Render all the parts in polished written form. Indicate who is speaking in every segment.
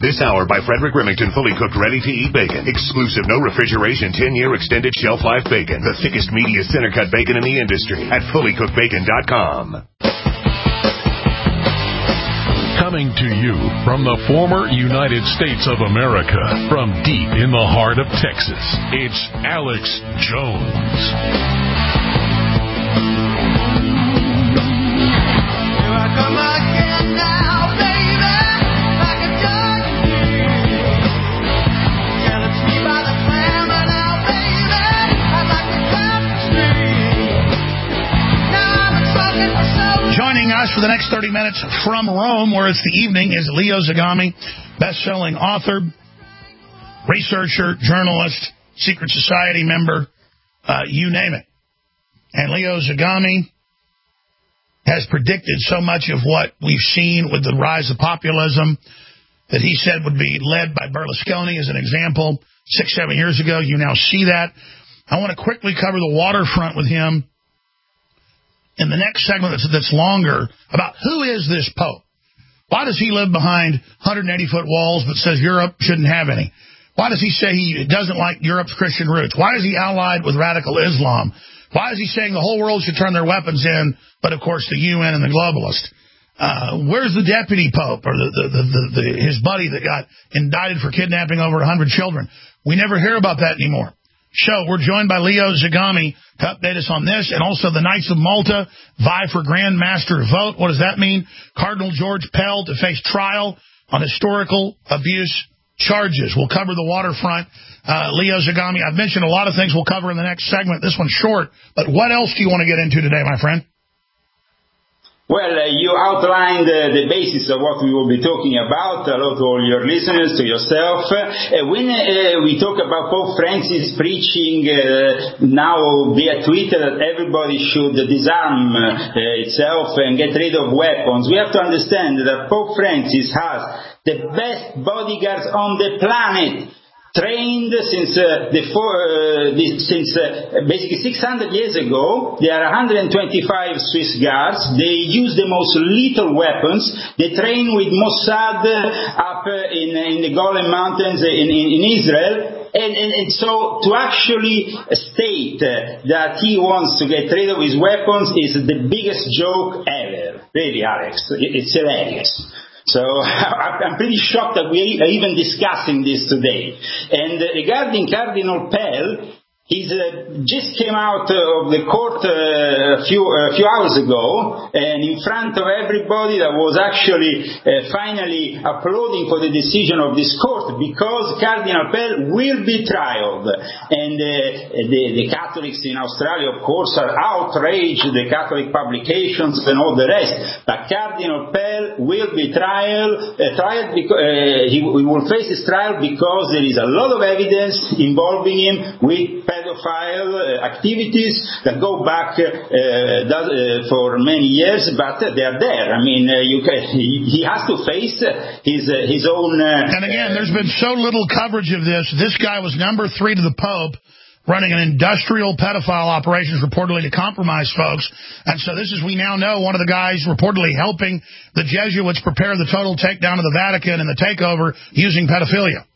Speaker 1: This hour by Frederick Remington, fully cooked, ready-to-eat bacon. Exclusive, no refrigeration, 10-year extended shelf life bacon. The thickest, meatiest, center-cut bacon in the industry at fullykookedbacon.com.
Speaker 2: Coming to you from the former United States of America, from deep in the heart of Texas, it's Alex Jones.
Speaker 3: Here I come again now, baby, like a junkie. Jealous me by the clamor now, baby, I'd like to cut the street. Now I'm talking for so.
Speaker 4: Joining us for the next 30 minutes from Rome, where it's the evening, is Leo Zagami, best-selling author, researcher, journalist, secret society member, you name it. And Leo Zagami has predicted so much of what we've seen with the rise of populism that he said would be led by Berlusconi as an example 6-7 years ago. You now see that. I want to quickly cover the waterfront with him in the next segment that's longer about who is this Pope? Why does he live behind 180-foot walls but says Europe shouldn't have any? Why does he say he doesn't like Europe's Christian roots? Why is he allied with radical Islam? Why is he saying the whole world should turn their weapons in, but, of course, the UN and the globalists? Where's the deputy Pope or his buddy that got indicted for kidnapping over 100 children? We never hear about that anymore. So we're joined by Leo Zagami to update us on this, and also the Knights of Malta vie for Grand Master vote. What does that mean? Cardinal George Pell to face trial on historical abuse charges. We'll cover the waterfront. Leo Zagami, I've mentioned a lot of things we'll cover in the next segment. This one's short, but what else do you want to get into today, my friend?
Speaker 5: Well, you outlined the basis of what we will be talking about. Hello to all your listeners, to yourself. When we talk about Pope Francis preaching now via Twitter that everybody should disarm itself and get rid of weapons, we have to understand that Pope Francis has the best bodyguards on the planet. Trained since basically 600 years ago. There are 125 Swiss guards. They use the most lethal weapons. They train with Mossad up in the Golan Mountains in Israel. And so to actually state that he wants to get rid of his weapons is the biggest joke ever. Really, Alex. It's hilarious. So I'm pretty shocked that we are even discussing this today. And regarding Cardinal Pell, he just came out of the court a few hours ago, and in front of everybody that was actually finally applauding for the decision of this court, because Cardinal Pell will be trialed. And the Catholics in Australia, of course, are outraged, the Catholic publications and all the rest. But Cardinal Pell will be tried because he will face his trial because there is a lot of evidence involving him with pedophile activities that go back for many years, but they are there. I mean, he has to face his own...
Speaker 4: and again, there's been so little coverage of this. This guy was number 3 to the Pope, running an industrial pedophile operations reportedly to compromise folks. And so this is, we now know, one of the guys reportedly helping the Jesuits prepare the total takedown of the Vatican and the takeover using pedophilia.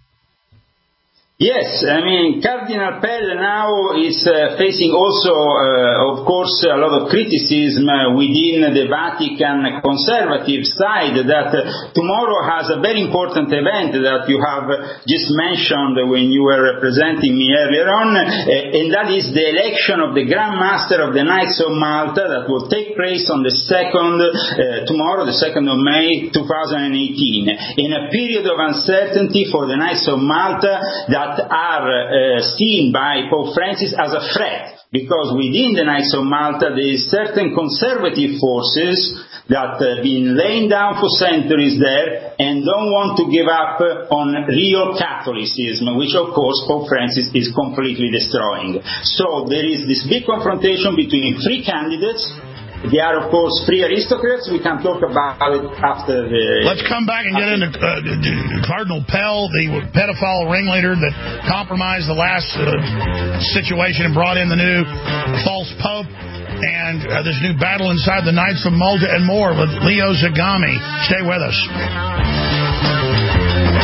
Speaker 5: Yes, I mean, Cardinal Pell now is facing also, of course, a lot of criticism within the Vatican conservative side that tomorrow has a very important event that you have just mentioned when you were representing me earlier on, and that is the election of the Grand Master of the Knights of Malta that will take place on the tomorrow, the 2nd of May, 2018, in a period of uncertainty for the Knights of Malta that are seen by Pope Francis as a threat, because within the Knights of Malta there is certain conservative forces that have been laying down for centuries there and don't want to give up on real Catholicism, which of course Pope Francis is completely destroying. So there is this big confrontation between 3 candidates. They are, of course, 3 aristocrats. We can talk about it after the...
Speaker 4: Let's come back and get into Cardinal Pell, the pedophile ringleader that compromised the last situation and brought in the new false pope, and this new battle inside the Knights of Malta and more with Leo Zagami. Stay with us.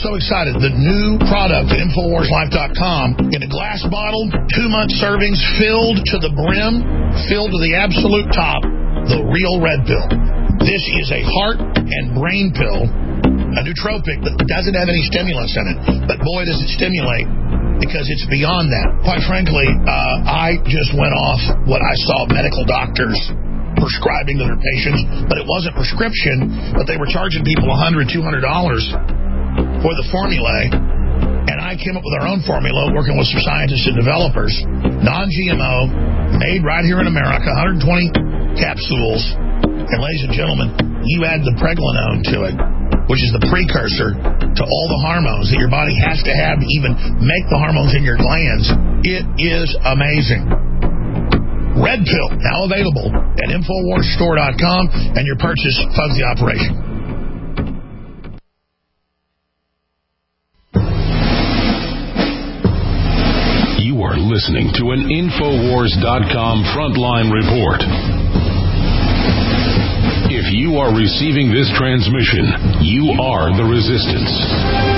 Speaker 4: so excited. The new product at InfoWarsLife.com in a glass bottle, 2-month servings, filled to the brim, filled to the absolute top, the real red pill. This is a heart and brain pill, a nootropic that doesn't have any stimulants in it. But boy, does it stimulate, because it's beyond that. Quite frankly, I just went off what I saw medical doctors prescribing to their patients, but it wasn't prescription, but they were charging people $100, $200 for the formulae, and I came up with our own formula, working with some scientists and developers, non-GMO, made right here in America, 120 capsules, and ladies and gentlemen, you add the pregnenolone to it, which is the precursor to all the hormones that your body has to have to even make the hormones in your glands. It is amazing. Red Pill, now available at InfoWarsStore.com, and your purchase funds the operation.
Speaker 2: You are listening to an InfoWars.com frontline report. If you are receiving this transmission, you are the resistance.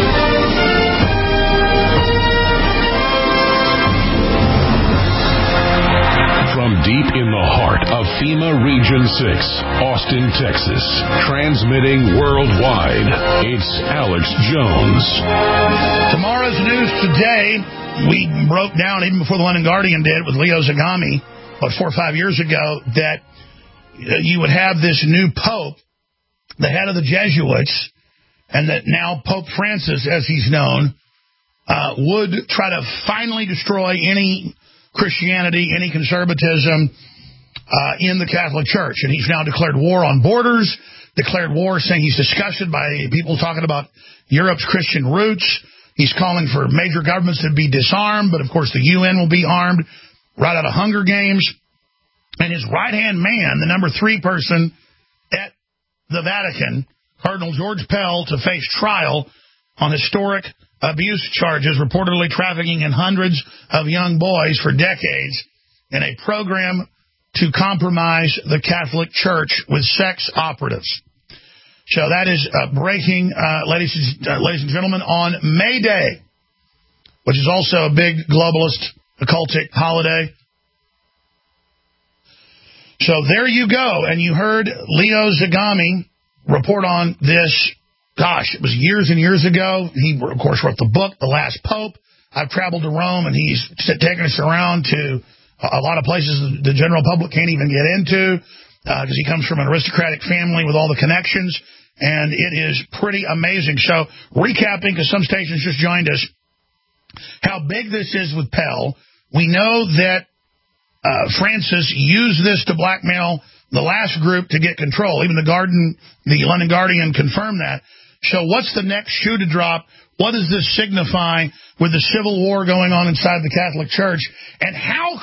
Speaker 2: From deep in the heart of FEMA Region 6, Austin, Texas, transmitting worldwide, it's Alex Jones.
Speaker 4: Tomorrow's news today, we broke down, even before the London Guardian did, with Leo Zagami, 4 or 5 years ago, that you would have this new pope, the head of the Jesuits, and that now Pope Francis, as he's known, would try to finally destroy any Christianity, any conservatism in the Catholic Church. And he's now declared war on borders, declared war, saying he's disgusted by people talking about Europe's Christian roots. He's calling for major governments to be disarmed, but of course the UN will be armed, right out of Hunger Games. And his right-hand man, the number 3 person at the Vatican, Cardinal George Pell, to face trial on historic abuse charges, reportedly trafficking in hundreds of young boys for decades in a program to compromise the Catholic Church with sex operatives. So that is breaking, ladies and gentlemen, on May Day, which is also a big globalist occultic holiday. So there you go. And you heard Leo Zagami report on this. Gosh, it was years and years ago. He, of course, wrote the book, The Last Pope. I've traveled to Rome, and he's taken us around to a lot of places the general public can't even get into, because he comes from an aristocratic family with all the connections, and it is pretty amazing. So, recapping, because some stations just joined us, how big this is with Pell. We know that Francis used this to blackmail the last group to get control. Even the London Guardian confirmed that. So what's the next shoe to drop? What does this signify with the civil war going on inside the Catholic Church? And how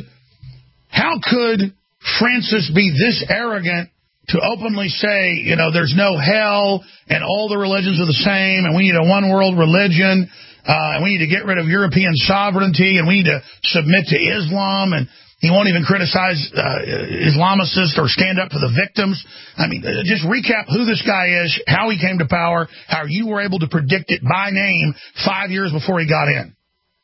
Speaker 4: could Francis be this arrogant to openly say, there's no hell and all the religions are the same and we need a one world religion and we need to get rid of European sovereignty and we need to submit to Islam, and he won't even criticize Islamicists or stand up for the victims. I mean, just recap who this guy is, how he came to power, how you were able to predict it by name 5 years before he got in.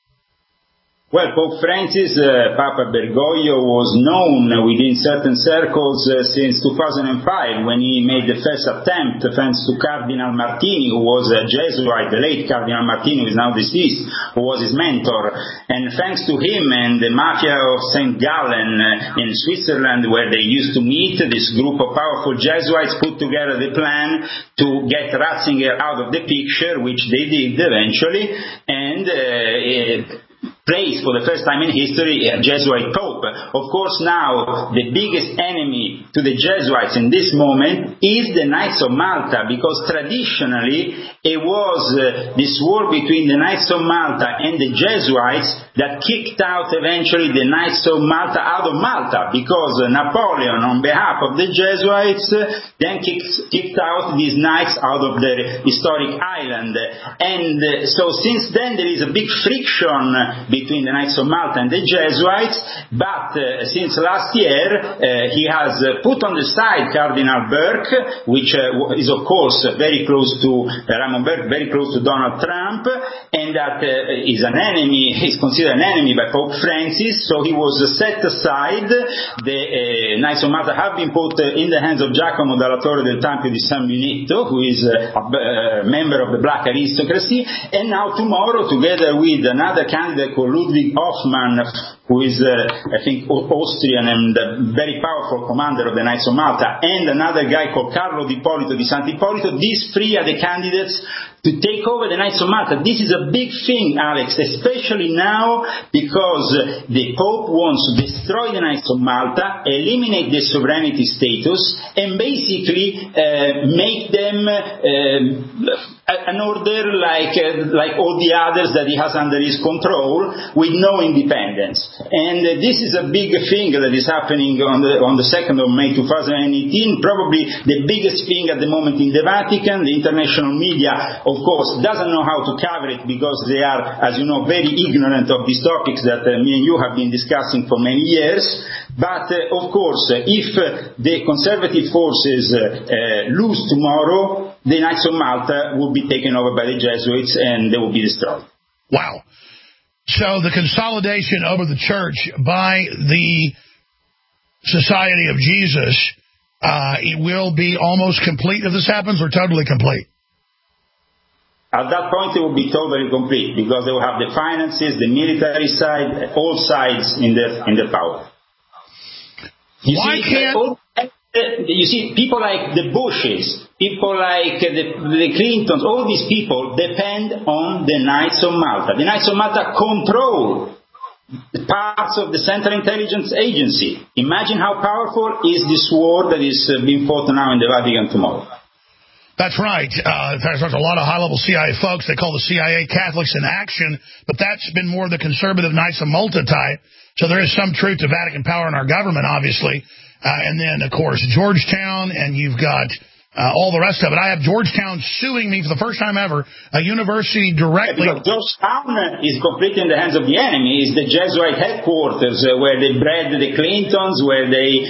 Speaker 5: Well, Pope Francis, Papa Bergoglio, was known within certain circles since 2005, when he made the first attempt, thanks to Cardinal Martini, who was a Jesuit, the late Cardinal Martini, who is now deceased, who was his mentor. And thanks to him and the Mafia of St. Gallen in Switzerland, where they used to meet, this group of powerful Jesuits put together the plan to get Ratzinger out of the picture, which they did eventually, and placed for the first time in history a Jesuit Pope. Of course, now the biggest enemy to the Jesuits in this moment is the Knights of Malta, because traditionally it was this war between the Knights of Malta and the Jesuits that kicked out eventually the Knights of Malta out of Malta, because Napoleon, on behalf of the Jesuits, then kicked out these knights out of the historic island. And so since then there is a big friction between the Knights of Malta and the Jesuits, but since last year he has put on the side Cardinal Burke, which is of course very close to Raymond Burke, very close to Donald Trump, and that is an enemy, is considered an enemy by Pope Francis, so he was set aside. The Knights of Malta have been put in the hands of Giacomo dalla Torre del Tempio di San Benedetto, who is a member of the black aristocracy, and now tomorrow, together with another candidate called Ludwig Hoffmann, who is, I think, Austrian and a very powerful commander of the Knights of Malta, and another guy called Carlo Di Polito di Sant'Ippolito, these three are the candidates to take over the Knights of Malta. This is a big thing, Alex, especially now because the Pope wants to destroy the Knights of Malta, eliminate their sovereignty status, and basically make them an order like all the others that he has under his control, with no independence. And this is a big thing that is happening on the 2nd of May 2018, probably the biggest thing at the moment in the Vatican. The international media, of course, doesn't know how to cover it because they are, as you know, very ignorant of these topics that me and you have been discussing for many years. But, of course, if the conservative forces lose tomorrow, the Knights of Malta will be taken over by the Jesuits and they will be destroyed.
Speaker 4: Wow. So the consolidation over the church by the Society of Jesus, it will be almost complete if this happens, or totally complete?
Speaker 5: At that point, it will be totally complete because they will have the finances, the military side, all sides in the power. You see, people like the Bushes, people like the Clintons, all these people depend on the Knights of Malta. The Knights of Malta control parts of the Central Intelligence Agency. Imagine how powerful is this war that is being fought now in the Vatican tomorrow.
Speaker 4: That's right. In fact, there's a lot of high-level CIA folks. They call the CIA Catholics in Action, but that's been more the conservative Knights of Malta type. So there is some truth to Vatican power in our government, obviously. And then, of course, Georgetown, and you've got all the rest of it. I have Georgetown suing me for the first time ever, a university directly.
Speaker 5: Because Georgetown is completely in the hands of the enemy. It's the Jesuit headquarters where they bred the Clintons, where they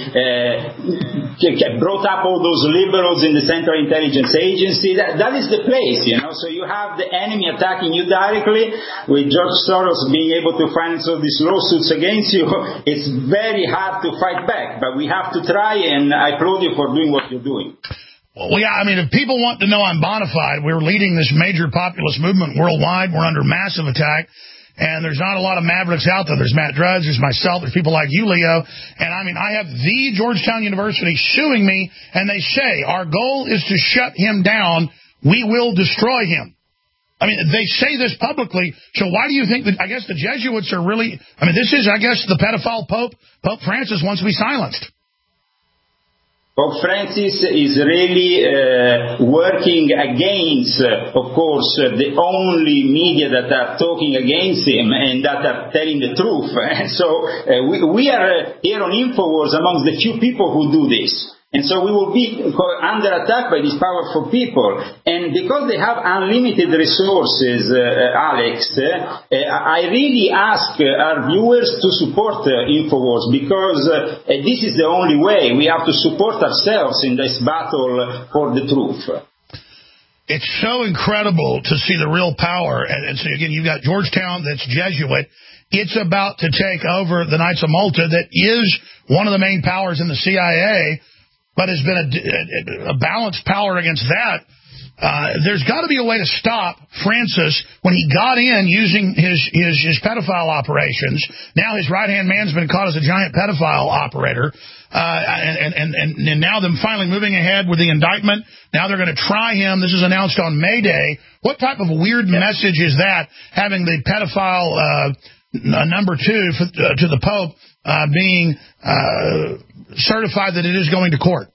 Speaker 5: brought up all those liberals in the Central Intelligence Agency. That is the place, you know. So you have the enemy attacking you directly, with George Soros being able to finance all these lawsuits against you. It's very hard to fight back, but we have to try, and I applaud you for doing what you're doing.
Speaker 4: Well, yeah, I mean, if people want to know I'm bona fide, we're leading this major populist movement worldwide. We're under massive attack, and there's not a lot of mavericks out there. There's Matt Drudge, there's myself, there's people like you, Leo, and I mean, I have the Georgetown University suing me, and they say, our goal is to shut him down. We will destroy him. I mean, they say this publicly, so why do you think that, I guess the Jesuits are really, I mean, this is, I guess, the pedophile Pope Francis wants to be silenced.
Speaker 5: Pope Francis is really working against, of course, the only media that are talking against him and that are telling the truth. And so we are here on InfoWars amongst the few people who do this. And so we will be under attack by these powerful people. And because they have unlimited resources, Alex, I really ask our viewers to support InfoWars, because this is the only way. We have to support ourselves in this battle for the truth.
Speaker 4: It's so incredible to see the real power. And so, again, you've got Georgetown that's Jesuit. It's about to take over the Knights of Malta, that is one of the main powers in the CIA, but has been a balanced power against that. There's got to be a way to stop Francis when he got in using his pedophile operations. Now his right-hand man's been caught as a giant pedophile operator. And now them finally moving ahead with the indictment. Now they're going to try him. This is announced on May Day. What type of weird message is that, having the pedophile number 2 to the Pope being certified that it is going to court?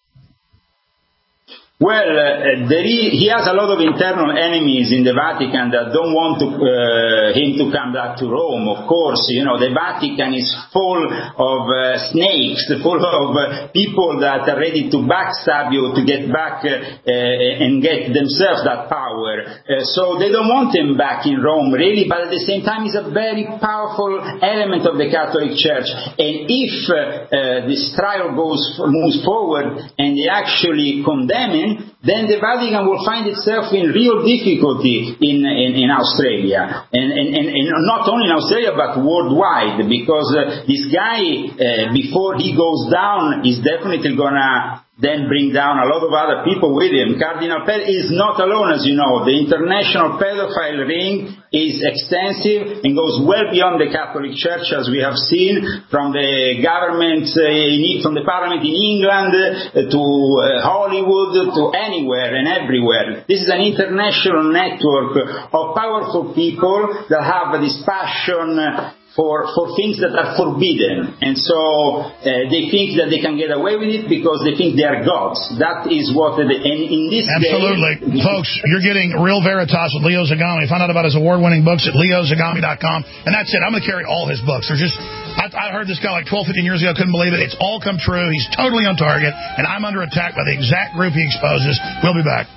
Speaker 5: Well, he has a lot of internal enemies in the Vatican that don't want him to come back to Rome. Of course, you know, the Vatican is full of snakes, full of people that are ready to backstab you to get back and get themselves that power. power. So they don't want him back in Rome, really, but at the same time, he's a very powerful element of the Catholic Church. And if this trial moves forward and they actually condemn him, then the Vatican will find itself in real difficulty in Australia. And not only in Australia, but worldwide, because this guy, before he goes down, is definitely going to then bring down a lot of other people with him. Cardinal Pell is not alone, as you know. The international pedophile ring is extensive and goes well beyond the Catholic Church, as we have seen from the government, from the Parliament in England to Hollywood to anywhere and everywhere. This is an international network of powerful people that have this passion for things that are forbidden. And so they think that they can get away with it because they think they are gods. That is what, and in this
Speaker 4: Absolutely.
Speaker 5: day...
Speaker 4: Folks, you're getting Real Veritas with Leo Zagami. Find out about his award-winning books at leozagami.com. And that's it. I'm going to carry all his books. They're just... I heard this guy like 12, 15 years ago. Couldn't believe it. It's all come true. He's totally on target. And I'm under attack by the exact group he exposes. We'll be back.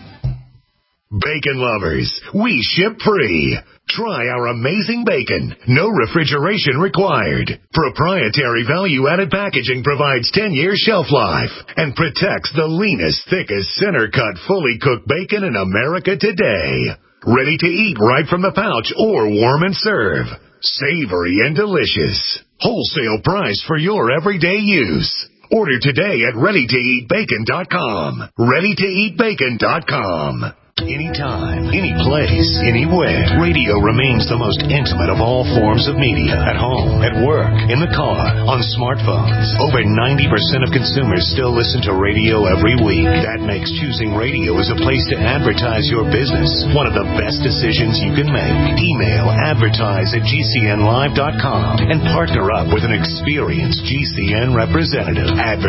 Speaker 1: Bacon lovers, we ship free. Try our amazing bacon. No refrigeration required. Proprietary value-added packaging provides 10-year shelf life and protects the leanest, thickest, center-cut, fully cooked bacon in America today. Ready to eat right from the pouch or warm and serve. Savory and delicious. Wholesale price for your everyday use. Order today at ReadyToEatBacon.com. ReadyToEatBacon.com. Anytime, any place, anywhere, radio remains the most intimate of all forms of media. At home, at work, in the car, on smartphones. Over 90% of consumers still listen to radio every week. That makes choosing radio as a place to advertise your business one of the best decisions you can make. Email advertise@gcnlive.com and partner up with an experienced GCN representative.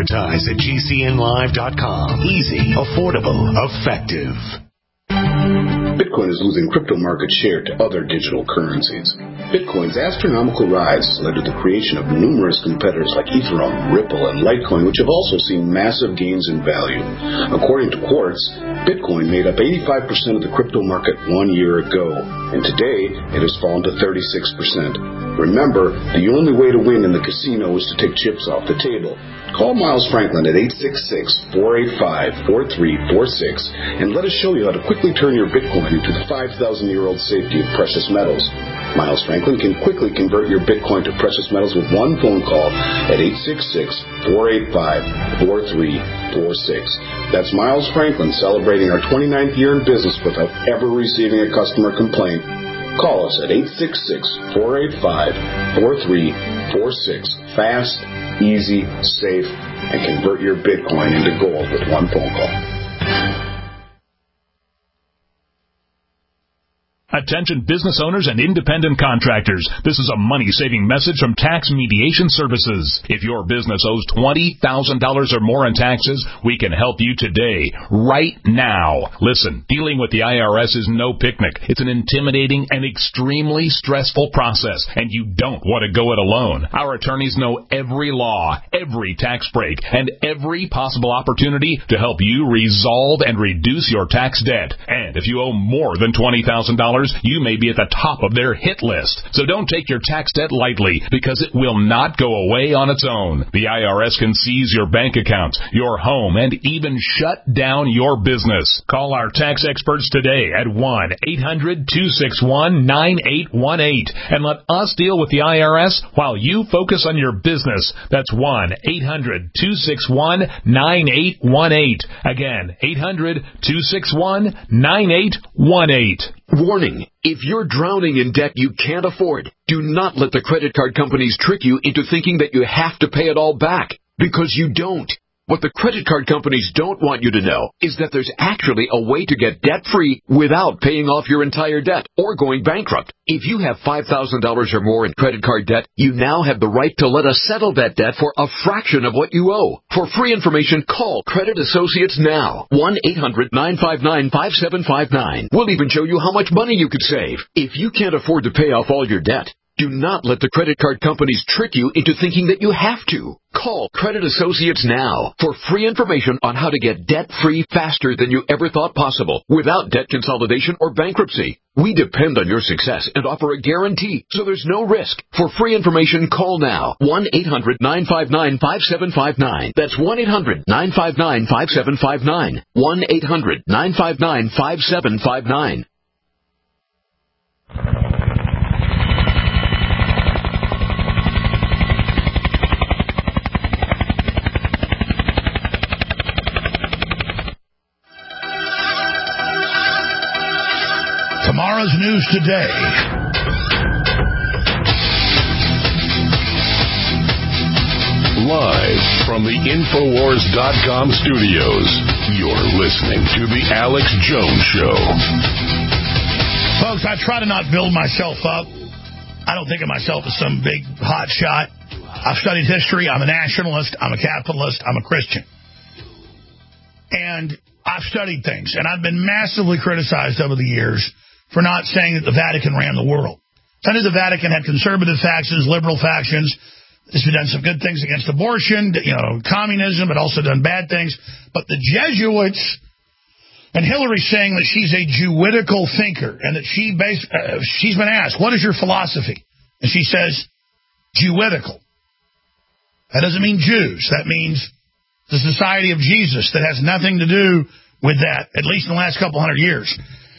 Speaker 1: Advertise@gcnlive.com. Easy, affordable, effective.
Speaker 6: Bitcoin is losing crypto market share to other digital currencies. Bitcoin's astronomical rise has led to the creation of numerous competitors like Ethereum, Ripple, and Litecoin, which have also seen massive gains in value. According to Quartz, Bitcoin made up 85% of the crypto market 1 year ago, and today it has fallen to 36%. Remember, the only way to win in the casino is to take chips off the table. Call Miles Franklin at 866-485-4346 and let us show you how to quickly turn your Bitcoin into the 5,000-year-old safety of precious metals. Miles Franklin can quickly convert your Bitcoin to precious metals with one phone call at 866-485-4346. That's Miles Franklin celebrating our 29th year in business without ever receiving a customer complaint. Call us at 866-485-4346. Fast, easy, safe, and convert your Bitcoin into gold with one phone call.
Speaker 2: Attention business owners and independent contractors. This is a money-saving message from Tax Mediation Services. If your business owes $20,000 or more in taxes, we can help you today, right now. Listen, dealing with the IRS is no picnic. It's an intimidating and extremely stressful process, and you don't want to go it alone. Our attorneys know every law, every tax break, and every possible opportunity to help you resolve and reduce your tax debt. And if you owe more than $20,000, you may be at the top of their hit list. So don't take your tax debt lightly, because it will not go away on its own. The IRS can seize your bank accounts, your home, and even shut down your business. Call our tax experts today at 1-800-261-9818 and let us deal with the IRS while you focus on your business. That's 1-800-261-9818. Again, 800-261-9818.
Speaker 7: Warning, if you're drowning in debt you can't afford, do not let the credit card companies trick you into thinking that you have to pay it all back, because you don't. What the credit card companies don't want you to know is that there's actually a way to get debt-free without paying off your entire debt or going bankrupt. If you have $5,000 or more in credit card debt, you now have the right to let us settle that debt for a fraction of what you owe. For free information, call Credit Associates now. 1-800-959-5759. We'll even show you how much money you could save. If you can't afford to pay off all your debt, Do not let the credit card companies trick you into thinking that you have to. Call Credit Associates now for free information on how to get debt-free faster than you ever thought possible without debt consolidation or bankruptcy. We depend on your success and offer a guarantee, so there's no risk. For free information, call now. 1-800-959-5759. That's 1-800-959-5759. 1-800-959-5759.
Speaker 4: Tomorrow's news today.
Speaker 1: Live from the Infowars.com studios, you're listening to The Alex Jones Show.
Speaker 4: Folks, I try to not build myself up. I don't think of myself as some big hot shot. I've studied history. I'm a nationalist. I'm a capitalist. I'm a Christian. And I've studied things. And I've been massively criticized over the years for not saying that the Vatican ran the world. I knew the Vatican had conservative factions, liberal factions. It's done some good things against abortion, communism, but also done bad things. But the Jesuits, and Hillary's saying that she's a Jewidical thinker, and that she's been asked, what is your philosophy? And she says, Jewidical. That doesn't mean Jews. That means the Society of Jesus. That has nothing to do with that, at least in the last couple hundred years.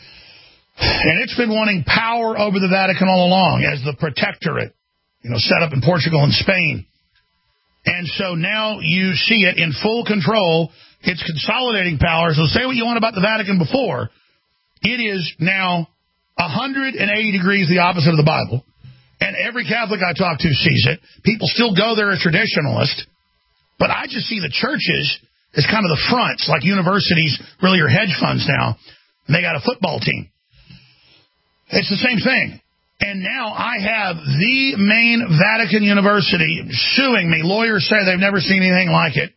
Speaker 4: And it's been wanting power over the Vatican all along as the protectorate, set up in Portugal and Spain. And so now you see it in full control. It's consolidating power. So say what you want about the Vatican before. It is now 180 degrees the opposite of the Bible. And every Catholic I talk to sees it. People still go there as traditionalists. But I just see the churches as kind of the fronts, like universities really are hedge funds now. And they got a football team. It's the same thing. And now I have the main Vatican University suing me. Lawyers say they've never seen anything like it.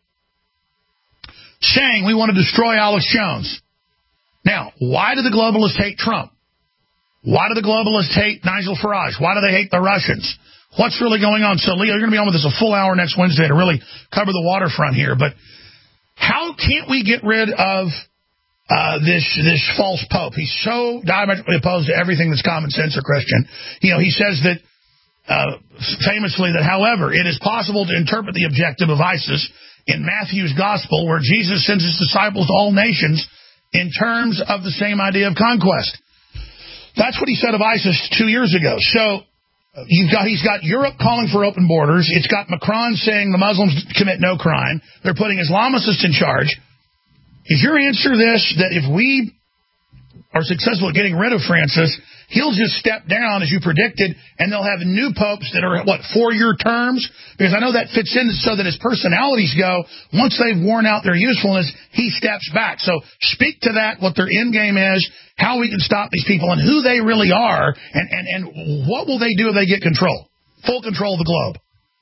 Speaker 4: Saying we want to destroy Alex Jones. Now, why do the globalists hate Trump? Why do the globalists hate Nigel Farage? Why do they hate the Russians? What's really going on? So, Leo, you're going to be on with us a full hour next Wednesday to really cover the waterfront here. But how can't we get rid of this false pope? He's so diametrically opposed to everything that's common sense or Christian. He says that famously that, however, it is possible to interpret the objective of ISIS in Matthew's gospel, where Jesus sends his disciples to all nations, in terms of the same idea of conquest. That's what he said of ISIS 2 years ago. So he's got Europe calling for open borders. It's got Macron saying the Muslims commit no crime. They're putting Islamicists in charge. Is your answer this, that if we are successful at getting rid of Francis, he'll just step down, as you predicted, and they'll have new popes that are, 4-year terms? Because I know that fits in so that as personalities go, once they've worn out their usefulness, he steps back. So speak to that, what their end game is, how we can stop these people, and who they really are, and what will they do if they get control, full control of the globe.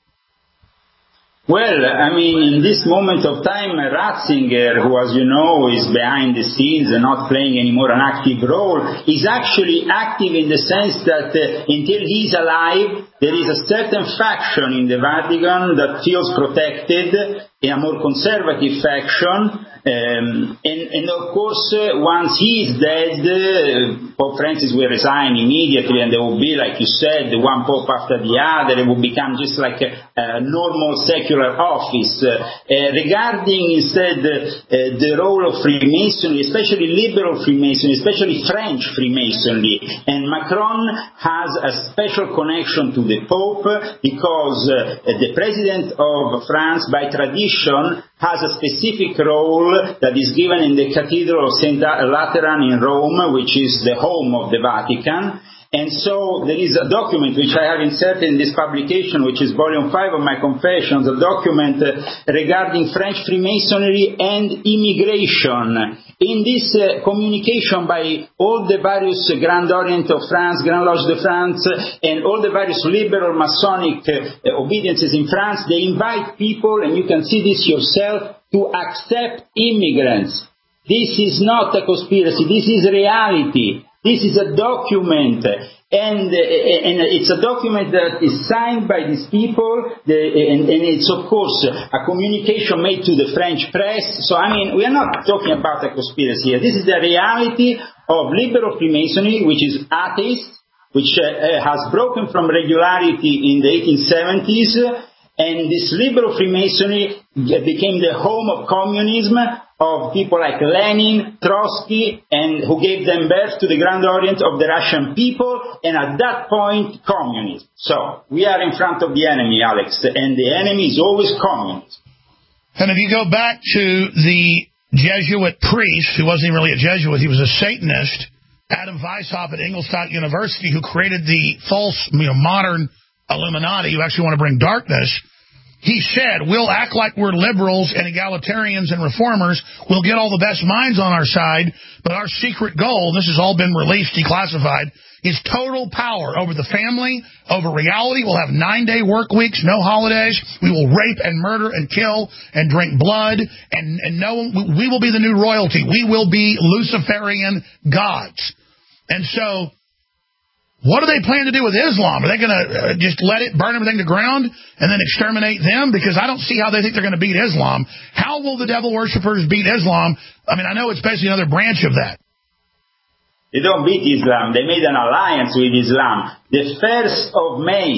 Speaker 5: Well, in this moment of time, Ratzinger, who, as you know, is behind the scenes and not playing anymore an active role, is actually active in the sense that until he's alive, there is a certain faction in the Vatican that feels protected, a more conservative faction, and of course, once he is dead, Pope Francis will resign immediately, and there will be, like you said, one pope after the other. It will become just like a normal secular office. Regarding instead the role of Freemasonry, especially liberal Freemasonry, especially French Freemasonry, and Macron has a special connection to the Pope because the President of France, by tradition, has a specific role that is given in the Cathedral of St. Lateran in Rome, which is the home of the Vatican. And so there is a document which I have inserted in this publication, which is volume 5 of my Confessions, a document regarding French Freemasonry and immigration. In this communication by all the various Grand Orient of France, Grand Lodge de France, and all the various liberal Masonic obediences in France, they invite people, and you can see this yourself, to accept immigrants. This is not a conspiracy. This is reality. This is a document. And it's a document that is signed by these people, and it's, of course, a communication made to the French press. So, I mean, we are not talking about a conspiracy here. This is the reality of liberal Freemasonry, which is atheist, which has broken from regularity in the 1870s, and this liberal Freemasonry became the home of communism, of people like Lenin, Trotsky, and who gave them birth to the Grand Orient of the Russian people, and at that point, communism. So, we are in front of the enemy, Alex, and the enemy is always communism.
Speaker 4: And if you go back to the Jesuit priest, who wasn't even really a Jesuit, he was a Satanist, Adam Weishaupt at Ingolstadt University, who created the false, modern Illuminati, who actually want to bring darkness. He said, we'll act like we're liberals and egalitarians and reformers. We'll get all the best minds on our side, but our secret goal, this has all been released, declassified, is total power over the family, over reality. We'll have 9-day work weeks, no holidays. We will rape and murder and kill and drink blood, and we will be the new royalty. We will be Luciferian gods. And so, what do they plan to do with Islam? Are they going to just let it burn everything to ground and then exterminate them? Because I don't see how they think they're going to beat Islam. How will the devil worshippers beat Islam? I mean, I know it's basically another branch of that.
Speaker 5: They don't beat Islam. They made an alliance with Islam. The 1st of May,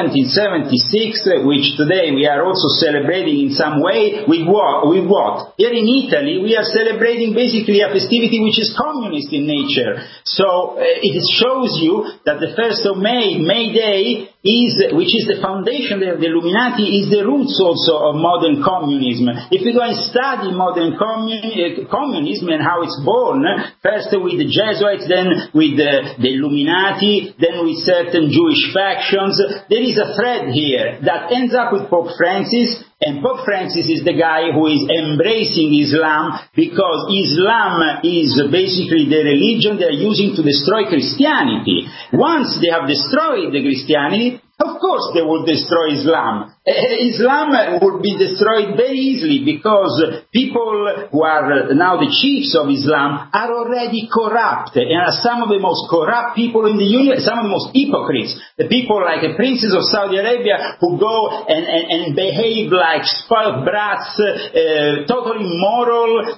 Speaker 5: 1776, which today we are also celebrating in some way, with what? Here in Italy, we are celebrating basically a festivity which is communist in nature. So it shows you that the 1st of May, May Day, which is the foundation of the Illuminati, is the roots also of modern communism. If you go and study modern communism and how it's born, first with the Jesuits, then with the Illuminati, then with certain Jewish factions, there is a thread here that ends up with Pope Francis, and Pope Francis is the guy who is embracing Islam, because Islam is basically the religion they are using to destroy Christianity. Once they have destroyed the Christianity, of course they will destroy Islam. Islam would be destroyed very easily, because people who are now the chiefs of Islam are already corrupt, and are some of the most corrupt people in the universe, some of the most hypocrites. The people like the princes of Saudi Arabia who go and behave like spoiled brats, totally immoral,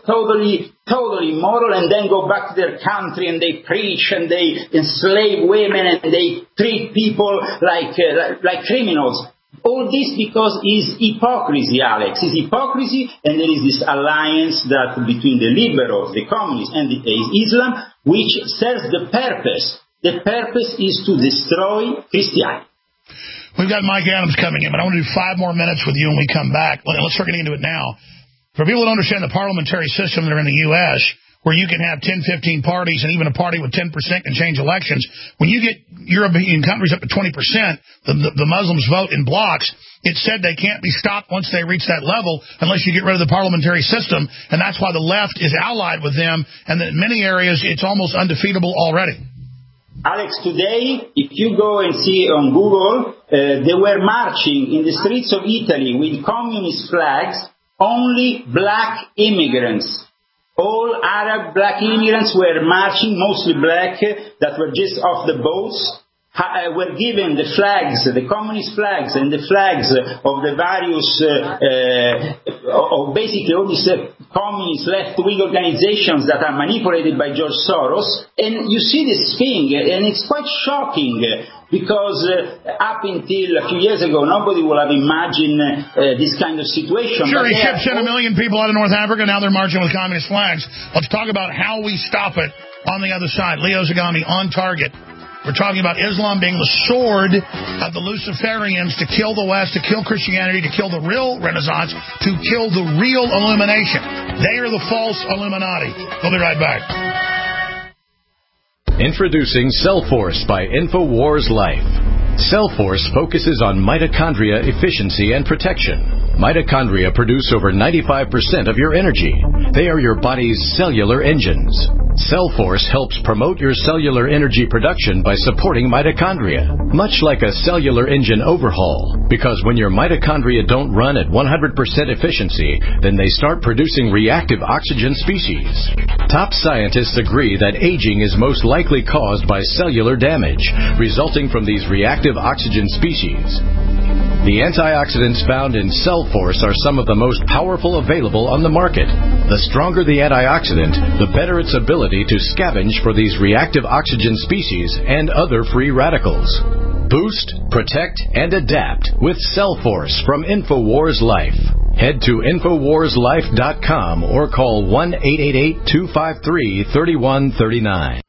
Speaker 5: and then go back to their country and they preach and they enslave women and they treat people like criminals. All this because is hypocrisy, Alex. It's hypocrisy, and there is this alliance that between the liberals, the communists, and Islam, which serves the purpose. The purpose is to destroy Christianity.
Speaker 4: We've got Mike Adams coming in, but I want to do 5 more minutes with you when we come back. Let's start getting into it now. For people who don't understand the parliamentary system that are in the U.S., where you can have 10, 15 parties, and even a party with 10% can change elections, when you get European countries up to 20%, the Muslims vote in blocks. It's said they can't be stopped once they reach that level unless you get rid of the parliamentary system, and that's why the left is allied with them, and that in many areas it's almost undefeatable already.
Speaker 5: Alex, today, if you go and see on Google, they were marching in the streets of Italy with communist flags, only black immigrants. All Arab black immigrants were marching, mostly black, that were just off the boats, were given the flags, the communist flags, and the flags of the various, of basically all these communist left-wing organizations that are manipulated by George Soros. And you see this thing, and it's quite shocking, because up until a few years ago, nobody would have imagined this kind of situation.
Speaker 4: Sure, he ships in 1 million people out of North Africa, now they're marching with communist flags. Let's talk about how we stop it on the other side. Leo Zagami on target. We're talking about Islam being the sword of the Luciferians to kill the West, to kill Christianity, to kill the real Renaissance, to kill the real illumination. They are the false Illuminati. We'll be right back.
Speaker 8: Introducing Cellforce by InfoWars Life. Cellforce focuses on mitochondria efficiency and protection. Mitochondria produce over 95% of your energy. They are your body's cellular engines. Cellforce helps promote your cellular energy production by supporting mitochondria, much like a cellular engine overhaul, because when your mitochondria don't run at 100% efficiency, then they start producing reactive oxygen species. Top scientists agree that aging is most likely caused by cellular damage, resulting from these reactive oxygen species. The antioxidants found in Cellforce are some of the most powerful available on the market. The stronger the antioxidant, the better its ability to scavenge for these reactive oxygen species and other free radicals. Boost, protect, and adapt with Cellforce from InfoWars Life. Head to InfoWarsLife.com or call 1-888-253-3139.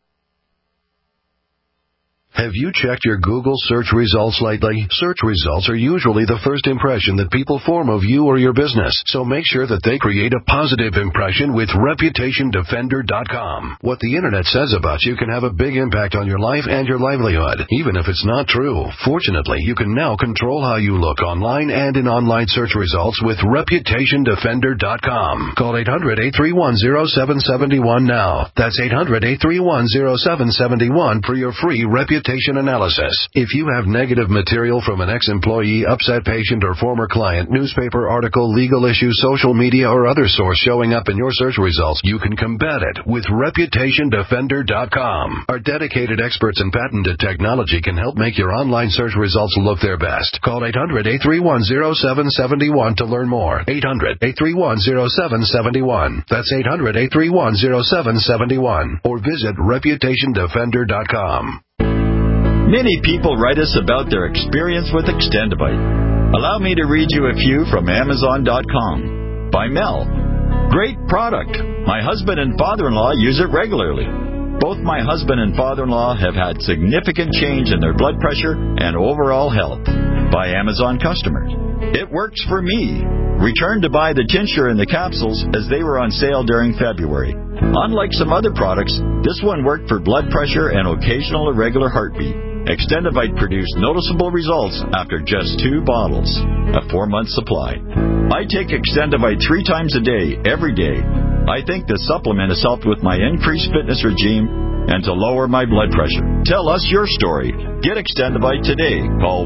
Speaker 9: Have you checked your Google search results lately? Search results are usually the first impression that people form of you or your business, so make sure that they create a positive impression with ReputationDefender.com. What the Internet says about you can have a big impact on your life and your livelihood, even if it's not true. Fortunately, you can now control how you look online and in online search results with ReputationDefender.com. Call 800-831-0771 now. That's 800-831-0771 for your free reputation analysis. If you have negative material from an ex-employee, upset patient, or former client, newspaper article, legal issue, social media, or other source showing up in your search results, you can combat it with ReputationDefender.com. Our dedicated experts in patented technology can help make your online search results look their best. Call 800-831-0771 to learn more. 800-831-0771. That's 800-831-0771. Or visit ReputationDefender.com.
Speaker 10: Many people write us about their experience with Extendivite. Allow me to read you a few from Amazon.com. By Mel. Great product. My husband and father-in-law use it regularly. Both my husband and father-in-law have had significant change in their blood pressure and overall health. By Amazon customers. It works for me. Returned to buy the tincture and the capsules as they were on sale during February. Unlike some other products, this one worked for blood pressure and occasional irregular heartbeat. Extendivite produced noticeable results after just 2 bottles, a 4-month supply. I take Extendivite 3 times a day, every day. I think the supplement has helped with my increased fitness regime and to lower my blood pressure. Tell us your story. Get Extendivite today. Call